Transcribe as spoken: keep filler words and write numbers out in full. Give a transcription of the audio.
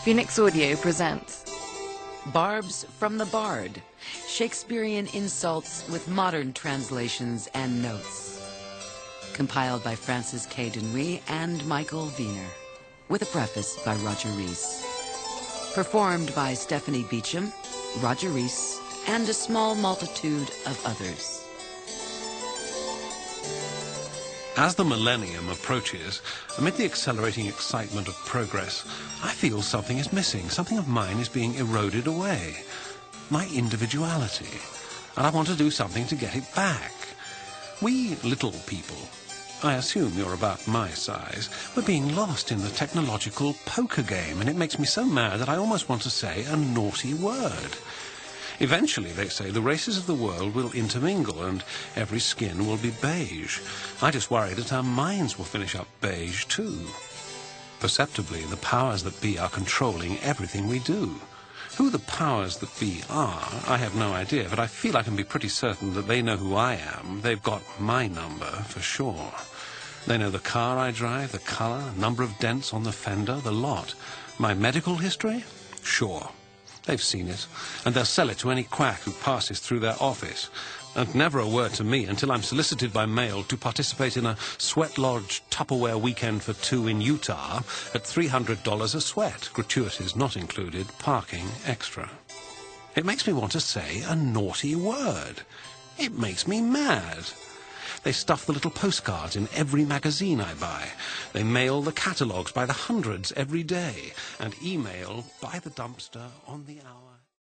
Phoenix Audio presents Barbs from the Bard, Shakespearean insults with modern translations and notes. Compiled by Francis K. Denry and Michael Wiener, with a preface by Roger Rees. Performed by Stephanie Beacham, Roger Rees, and a small multitude of others. As the millennium approaches, amid the accelerating excitement of progress, I feel something is missing. Something of mine is being eroded away. My individuality. And I want to do something to get it back. We little people, I assume you're about my size, we're being lost in the technological poker game, and it makes me so mad that I almost want to say a naughty word. Eventually, they say, the races of the world will intermingle and every skin will be beige. I just worry that our minds will finish up beige too. Perceptibly, the powers that be are controlling everything we do. Who the powers that be are, I have no idea, but I feel I can be pretty certain that they know who I am. They've got my number, for sure. They know the car I drive, the color, number of dents on the fender, the lot. My medical history? Sure. They've seen it, and they'll sell it to any quack who passes through their office. And never a word to me until I'm solicited by mail to participate in a Sweat Lodge Tupperware weekend for two in Utah at three hundred dollars a sweat, gratuities not included, parking extra. It makes me want to say a naughty word. It makes me mad. They stuff the little postcards in every magazine I buy. They mail the catalogues by the hundreds every day, and email by the dumpster on the hour.